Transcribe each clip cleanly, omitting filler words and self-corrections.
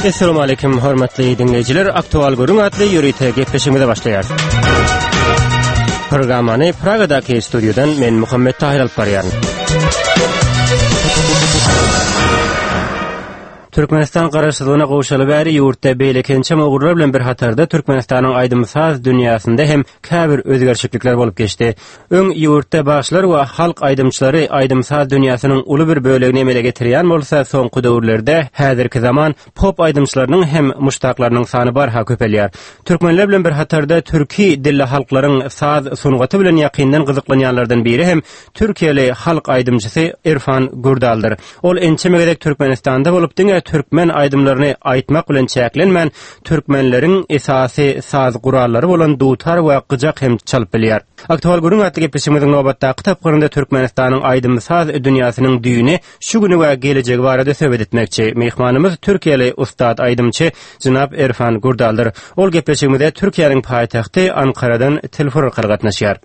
Assalamu alaykum hormatly dinleyiciler. Aktual Görüň adly ýöreýte gepleşigimize başlaýar. Programmany Pragadaky studiodan men Muhammed Tahir alyp barýaryn. Türkmenistan garaşsyzlygyna gowşaly bäri ýurtda beýlekençe mogurlar bilen bir hatarda Türkmenistanyň aýdymsaz dünýasynda hem käbir özgerçiklikler bolup geçdi. Öň ýurtda başlar we halk aýdymçylary aýdymsaz dünýasynyň uly bir bölegini emele getirýän bolsa, soňky döwürlerde häzirki zaman pop aýdymçylarynyň hem muştaklarynyň sany barha köpelýär. Türkmenler bilen bir hatarda türki dilli halklaryň saz sunugaty bilen ýakyndan gyzyklanýanlardan biri hem Türkiýeli halk aýdymçysy Irfan Gurdaldyr. Ol ençemegedek Türkmenistanda bolup Türkmen aýdymlaryny aýtmak bilen çäklenmän türkmenleriň esasy saz gurallary bolan dutar we gyjak hem çalyp bilýär. Aktual Görüň adly gepleşigimiziň nobatda kitaplarynda Türkmenistanyň aýdymsaz dünýasynyň düýüni şu güni we gelejegi barada söhbet etmekçi. Mehmanymyz Türkiýeli ustad aýdymçy Jynap Irfan Gurdaldyr. Ol gepleşigimizde Türkiýanyň paýtagty Ankaradan telefon arkaly gatnaşýar.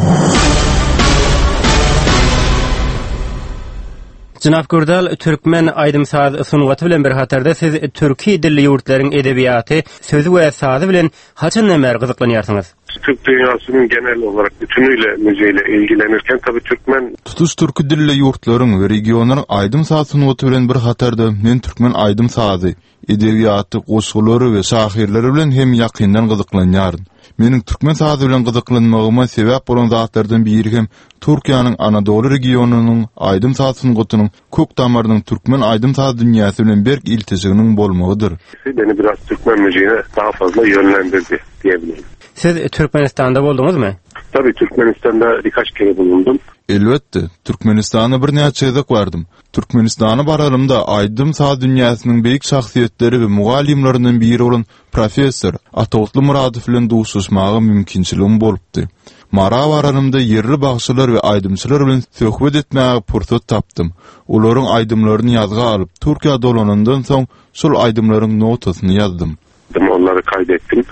Jynap Gurdal, Türkmen aýdymsaz sunugaty bilen bir hatarda siz türki dilli ýurtlaryň edebiýaty, sözü we sazy bilen haçan nämer gyzyklanýarsyňyz? Türk dünyasının genel olarak bütünüyle müziğiyle ilgilenirken tabii Türkmen tutuş türkü dilli ýurtlaryň we regionlaryň aýdymsaz sunugaty bilen bir hatarda men Türkmen aýdymsazy, edebiýaty, goşgulary we şahirleri bilen hem ýakyndan gyzyklanýaryn. Meniň türkmen sazy bilen gyzyklanmagyma sebäp bolan zatlardan biri hem Türkiýanyň Anadolu regionunyň aýdymsaz sunugatynyň kök damarynyň türkmen aýdymsaz dünýäsi bilen berk iltisiginiň bolmagydyr. Beni biraz Türkmen müziğine daha fazla yönlendirdi diyebilirim. Siz Türkmenistan'da boldunuzmu? Tabii Türkmenistan'da birkaç kere bulundum. Elbette, Türkmenistan'a bir näçe ýyzyk bardym. Türkmenistana bararymda aýdymsaz dünýäsiniň beýik şahsiýetleri we mugallimlerinden biri bolan professor Atawutly Muradow bilen duşuşmagy mümkinçiligim bolupdy. Mara bararymda yerli bagşylar we aýdymçylar bilen söhbet etmäge pursat tapdym. Olaryň aýdymlaryny ýazga alyp, Türkiýe dolanandan soň şol aýdymlaryň notasyny ýazdym. Onları kaydettim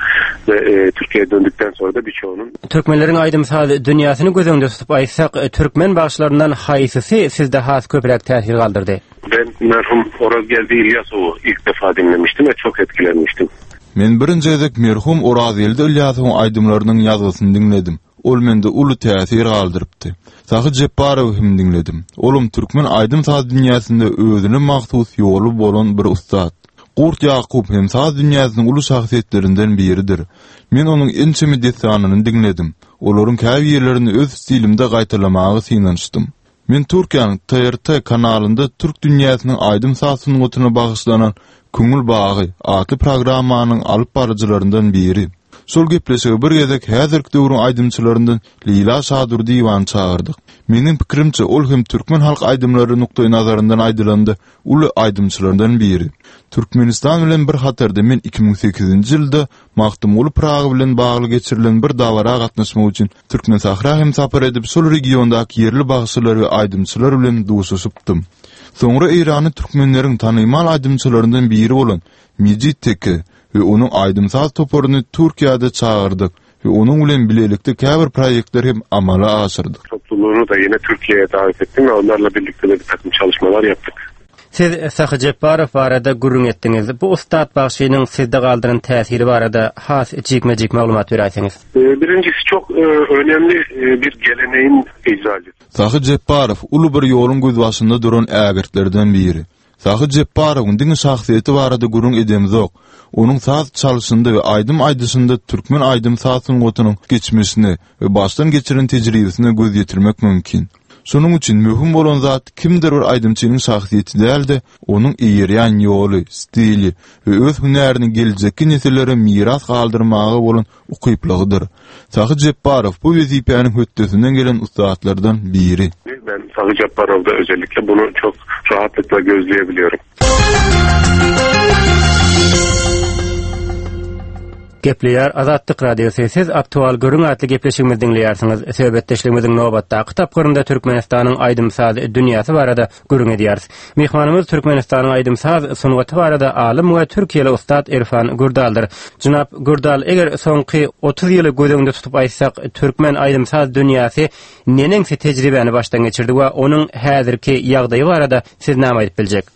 ve Türkiye'ye döndükten sonra da birçoğunun Türkmenlerin aýdymsaz dünýasyny göz öňünde tutup aýtsak, türkmen başlarından haýsysy sizde has köpürek täsir galdyrdy? Ben merhum Orazgeldi İlyasow'u ilk defa dinlemiştim ve çok etkilenmiştim. Men birinji edek merhum Orazgeldi İlyasowyň aýdymlarynyň ýazgysyny dinledim. Ol mende uly täsir galdyrypdy. Sahy Jepparow hem dinledim. Olum türkmen aýdymsaz dünýäsinde özüne mahsus ýoly bolan bir ustad. Gurt Yakup hem saz dünýäsiniň uly şahsiýetlerinden biridir. Men onuň ençemi desanyny dinledim. Olaryň käbir ýerlerini öz stilimde gaýtarlamagy synanşdym. Men Türkiýanyň TRT kanalynda türk dünýäsiniň aýdymsaz sunugatyna bagyşlanan Köngül bagy adly programmanyň alyp barjylaryndan biri. Şol gepleşigi bir gezek häzirki döwrüň aýdymçylaryndan Leyla Şadur diýwan çağırdyk. Meniň pikirimçe ol hem türkmen halk aýdymlary nukdaý nazaryndan aýdylandy uly aýdymçylaryndan biri. Türkmenistan bilen bir hatarda men 2008-nji ýylda Mahtumul Praga bilen bagly geçirilen bir dawara gatnaşmak üçin Türkmen sahra hem sapar edip şol regiondaky yerli bagşylar we aýdymçylar bilen duşuşypdym. Soňra Irany türkmenleriň tanymal aýdymçylaryndan biri bolan Mejit Teke we onuň aýdymsaz toporuny Türkiýede çağırdyk ve onuň bilen bilelikde käbir proýektler hem amala aşyrdyk. Topluluğunu da yine Türkiye'ye davet ettim ve onlarla birlikte de bir takım çalışmalar yaptık. Siz Sahy Jepparow barada gurrun etdiňiz. Bu ustad bagşynyň sizde galdyran täsiri barada has jikme maglumat berýärsiňiz. Birincisi çok önemli bir geleneğin icracısı. Sahy Jepparow uly bir ýoluň göz başynda duran ägirtlerden biri. Sahy Jepparowyň diňe şahsiýeti barada gurrun edemiz ok. Onuň saz çalyşynda we aýdym aýdysynda türkmen aýdymsaz sunugatynyň geçmişini we başdan geçiren tejribesini göz ýetirmek mümkin. Şonuň üçin möhüm bolan zat kimdir bir aýdymçynyň şahsiýeti däldi, onuň ýerýän ýoly, stili we öz hünärini geljekki nesillere miras galdyrmagy bolan ukyplygydyr. Sahy Jepparow bu wezipäniň höttesinden gelen ustadlardan biri. Ben Sahy Jepparow'da özellikle bunu çok rahatlıkla gözleyebiliyorum. Gepleýär Azatlyk radiosu. Siz Aktual Görüň adly gepleşigimizi dinleýärsiňiz. Söhbetdeşligimiziň nobatda kitaplarynda Türkmenistanyň aýdymsaz dünýäsi barada görüň edýäris. Mehmanymyz Türkmenistanyň aýdymsaz sunugaty barada alim we Türkiýeli ustad Irfan Gurdaldyr. Jynap Gurdal, eger soňky 30 ýyly göz öňünde tutup aýtsak, türkmen aýdymsaz dünýäsi neneňse tejribeni başdan geçirdi we onuň häzirki ýagdaýy barada siz näme aýdyp biljek?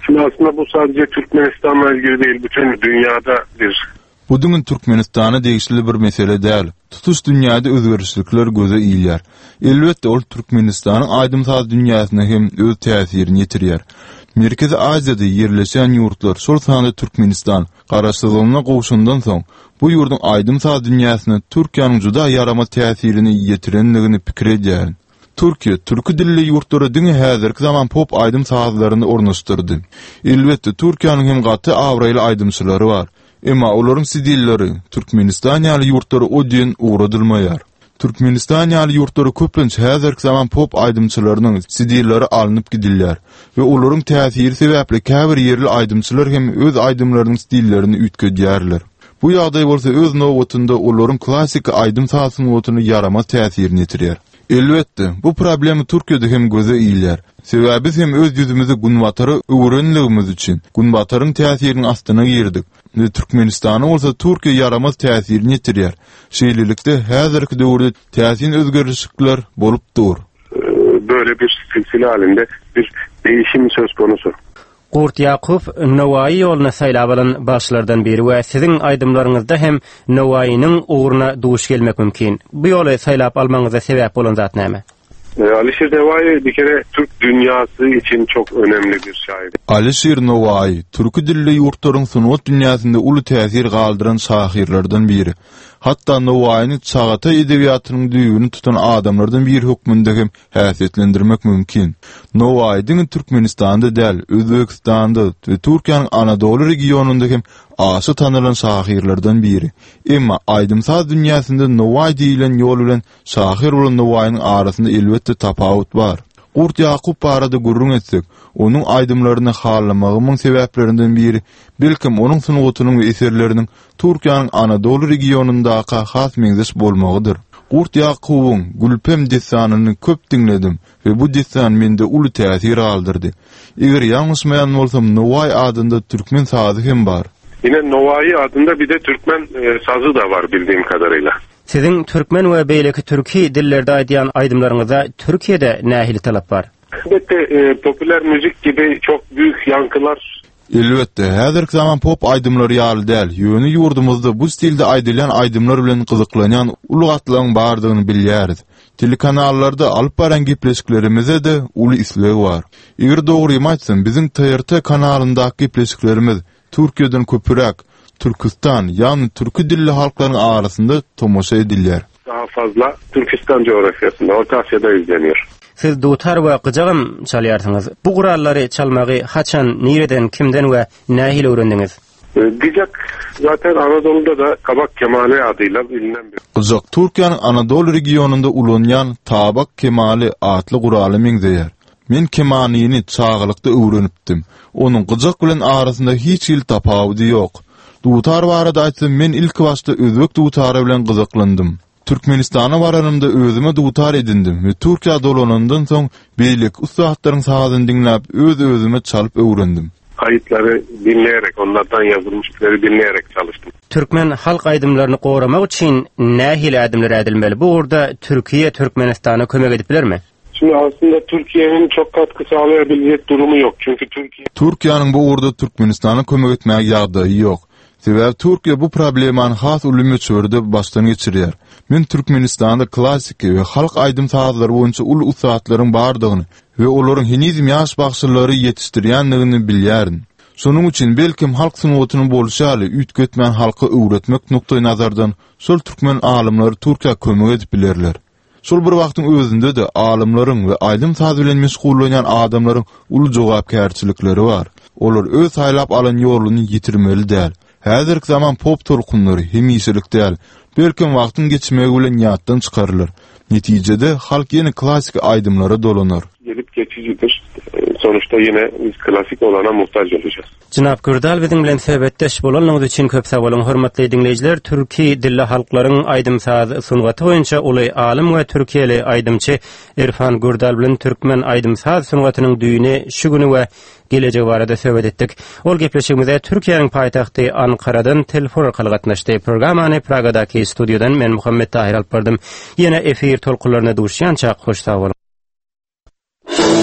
Şimdi aslında bu sadece Türkmenistan'la ilgili değil, bütün dünyada bir. Budyň Türkmenistana degişli bir mesele däl. Tutuş dünýäde özgörüşlikler göze iýilýär. Elbetde ol Türkmenistanyň aýdymsaz dünýäsine hem öz täsirini ýetirýär. Merkezi Aziýada ýerleşen ýurtlar, şol sanda Türkmenistan garaşsyzlygyna gowşundan soň bu ýurdun aýdymsaz dünýäsine Türkiýanyň juda ýarama täsirini ýetirenligini pikir edýär. Türkiýe türkü dilli ýurtlary diňe häzirki zaman pop aýdymsazlaryny ornaşdyrdy. Elbetde Türkiýanyň hem gaty awraýly aýdymçylary bar. Emma olaryň sidilleri Türkmenistan ýaly ýurtlary odyn uğradylmaýar. Türkmenistan ýaly ýurtlary köpünç häzirki zaman pop aýdymçylarynyň sidilleri alınıp gidilýär we olaryň täsiri sebäpli käbir ýerli aýdymçylar hem öz aýdymlarynyň sidillerini ütkedýärler. Bu ýagdaý bolsa öz nowatynda olaryň klassik aýdymsaz sunuwatyny ýarama täsirini ýetirýär. Elbetde bu problemi Türkiýede hem göze iýilýär. Sebäbi hem öz ýüzümizde günbatary öwrenligimiz üçin günbataryň täsirini astyna girdik. Türkmenistana bolsa Türkiýe yaramaz täsirini ýetirýär. Şeýlelikde häzirki döwürde täsin özgörüşlikler bolup dur. Böyle bir silsile halinde bir değişim söz konusu. Gurt Yakup Nowayi ýoluna saýlap alan başlardan biri we siziň aýdymlaryňyzda hem Nowayi'niň uğruna duş gelmek mümkin. Bu ýoly saýlap almaňyza sebäp bolan zat näme? Alişir Nowayi bir kere Türk dünyası için çok önemli bir şair. Alişir Nowayi, türkü dilli ýurtlaryň sunwat dünýäsinde uly täsir galdyran şairlerden biri. Hatta Nowayi'ni çağata edebiýatynyň düýbüni tutan adamlardan biri hukmunda hem häsiýetlendirmek mümkin. Nowayi Türkmenistanda däl, Özbekistanda we Türkiýanyň Anadolu regionunda hem aşy tanylan şairlerden biri. Emma aýdymsaz dünýäsinde Nowayi diýilen ýol bilen şair bolan Nowayi'niň arasynda elbetde tapawut bar. Gurt Yakup barada gurrun etsek, onun aýdymlaryny halamagymyň sebäplerinden biri, belkim onun sunuwatynyň we eserleriniň Türkiýanyň Anadolu regionundaky has meňzeş bolmagydyr. Gurt Yakubyň Gülpem desanyny köp diňledim we bu desan mende uly täsir galdyrdy. Eger ýalňyşmaýan bolsam, Nowayi adında türkmen sazy hem bar. Yine Nowayi adında bir de Türkmen sazı da var bildiğim kadarıyla. Siziň türkmen we beýleki türki dillerde aýdýan aýdymlaryňyza Türkiýede nähili talap bar? Elbette popüler müzik gibi çok büyük yankılar. Elbette, häzirki zaman pop aýdymlary ýaly däl. Ýöne ýurdumyzda bu stilde aýdylan aýdymlar bilen gyzyklanýan ulugatlaryň bardygyny bilýäris. Telekanallarda alyp baran gepleşiklerimize de uly isleg bar. Eger dogry aýtsam, biziň TRT kanalyndaky gepleşiklerimiz Türkiýeden köpürek Türkistan, yani türkü dilli halklaryň arasynda tomoşa edilýär. Daha fazla Türkistan coğrafyasında, Orta Asya'da izleniyor. Siz dutar we gyjagym çalýarsyňyz. Bu gurallary çalmagy haçan, nereden, kimden we nähili öwrendiňiz? Gyjak zaten Anadolu'da da Kabak Kemali adıyla bilinen bir. Gyjak Türkiýanyň Anadolu regionunda ulanýan Tabak Kemali adly guraly meňzeýär. Men kemanyny çağlykda öwrenipdim. Onuň gyjak bilen arasynda hiç il tapawudy ýok. Dutar barada aýtsam, men ilk başda özbek dutary bilen gyzyklandym. Türkmenistana baranymda özüme dutar edindim we Türkiýe dolanandan soň beýlik ustatlaryň sazyny dinläp özüme çalyp öwrendim. Kayıtları dinleyerek, onlardan yazılmışları dinleyerek çalıştım. Türkmen halk aýdymlaryny goramak üçin nähili adımlar edilmeli? Bu orada Türkiýe Türkmenistana kömek ediplermi? Şimdi aslında Türkiye'nin çok katkı sağlayabilecek durumu yok. Çünkü Türkiýanyň bu orada Türkmenistana kömek etmäge ýagdaýy ýok. Sebäbi Türkiýe bu problemany has ulamy çörde başdan geçirýär. Men Türkmenistanda klassik we halk aýdymsazlary boýunça ul ustatlaryň bardygyny we olaryň hinizm ýaş bagşylary ýetişdirýändigini bilýärin. Şonuň üçin belkim halk sunuwatyny bolşaly ütgetmän halka öwretmek noktaý nazardan şol türkmen alymlary Türkiýe kömek edip bilerler. Şol bir wagtyň özünde de alymlaryň we aýdymsaz bilen meşgullanýan adamlaryň uly jogapkärçilikleri bar. Olar öz saýlap alan ýoluny ýitirmeli däl. Häzirki zaman pop tolkunlary hemişelik däl. Belkim wagtyň geçmegi bilen ýatdan çykarlar. Netijede halk ýene klassik aýdymlara dolanar. Gelip geçicidir. Sonuçta yine biz klasik olana muhtaç olacağız. Jynap Gürdal biziň bilen sebetdeş bolanyňyz üçin köp sag bolun. Hormatly dinleýijiler, türki dilli halklaryň aýdymsaz sunwaty boýunça uly alim we türkiýeli aýdymçy Erfan Gürdal bilen türkmen aýdymsaz sunwatynyň düýüni şu güni we gelejegi barada söhbet etdik. Ol gepleşigimizde Türkiýanyň paýtagty Ankaradan telefon arkaly gatnaşdy. Programany Pragadaky studiodan men Muhammed Tahir alyp bardym. Ýene efir tolkunlaryna duşýança hoş sag bolun.